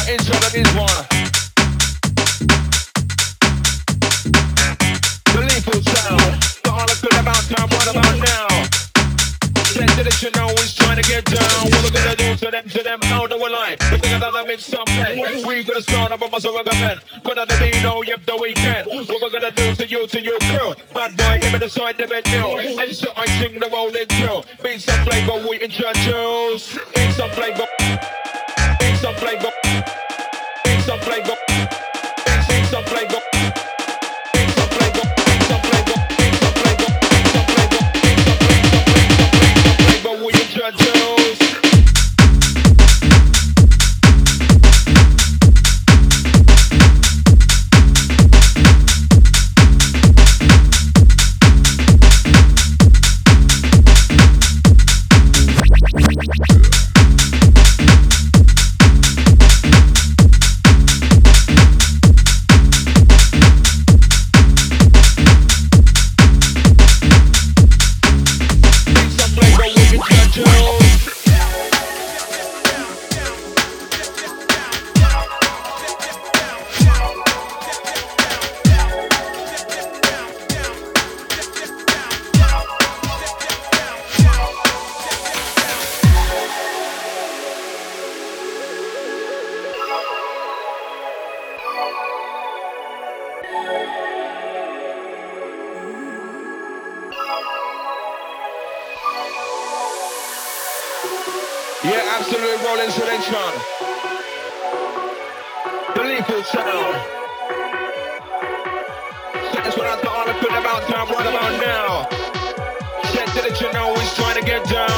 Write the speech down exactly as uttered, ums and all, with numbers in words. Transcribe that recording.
intro to this one. The lethal sound. The all I could about time, what about now? Said that you know he's trying to get down. What we gonna do to them, to them, how do we lie? We think that mix up play. We gonna start up a muscle recommend. Gonna be no, yep, the weekend. What we gonna do to you, to your crew? Bad boy, give me the side, the video. And so I sing the rolling through. Beat some flavor, we introduce. Beat some flavor. Beat some flavor. Beat some flavor. Beat some flavor. Beat some flavor. Beat some flavor. Beat some flavor. Beat some flavor. Beat some flavor. Flavor we introduce. Yeah, absolute rolling selection. The lethal sound. Set this one out to all I could about time, what about now? Said that you know he's trying to get down.